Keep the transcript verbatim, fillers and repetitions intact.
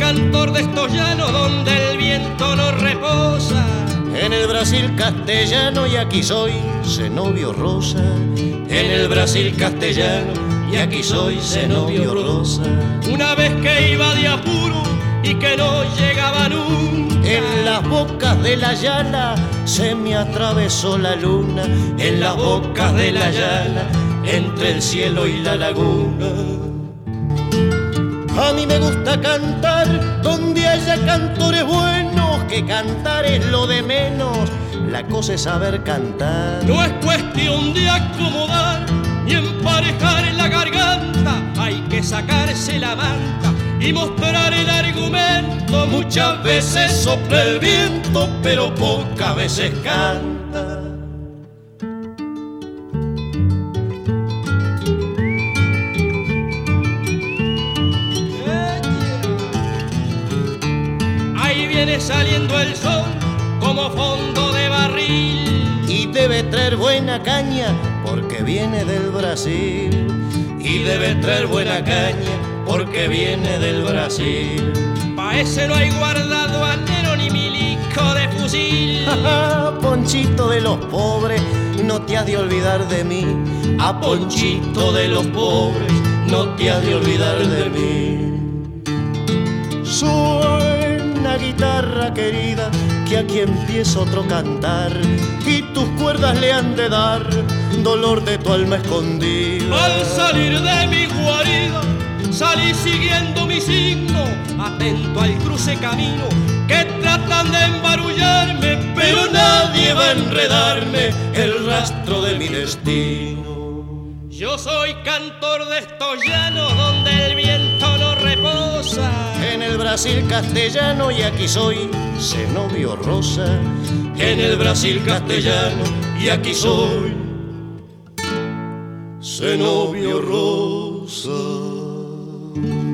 cantor de estos llanos donde el viento no reposa. En el Brasil castellano y aquí soy Zenobio Rosa. En el Brasil castellano y aquí soy Zenobio Rosa. Una vez que iba de apuro y que no llegaba nunca, en las bocas de la llana se me atravesó la luna. En las bocas de la llana, entre el cielo y la laguna. A mí me gusta cantar donde haya cantores buenos, que cantar es lo de menos, la cosa es saber cantar. No es cuestión de acomodar ni emparejar en la garganta, hay que sacarse la manta y mostrar el argumento. Muchas veces sopla el viento, pero pocas veces canta. Ahí viene saliendo el sol como fondo de barril y debe traer buena caña porque viene del Brasil. Y debe traer buena caña porque viene del Brasil. Pa' ese no hay guardado anero ni milico de fusil. Ponchito de los pobres, no te has de olvidar de mí. A Ponchito de los pobres, no te has de olvidar de mí. Suena guitarra querida, que aquí empieza otro cantar, y tus cuerdas le han de dar dolor de tu alma escondida. Al salir de mi guarida, salí siguiendo mi signo, atento al cruce camino, que tratan de embarullarme, pero nadie va a enredarme el rastro de mi destino. Yo soy cantor de estos llanos donde el viento no reposa. En el Brasil castellano y aquí soy Zenobio Rosa. En el Brasil castellano y aquí soy Zenobio Rosa.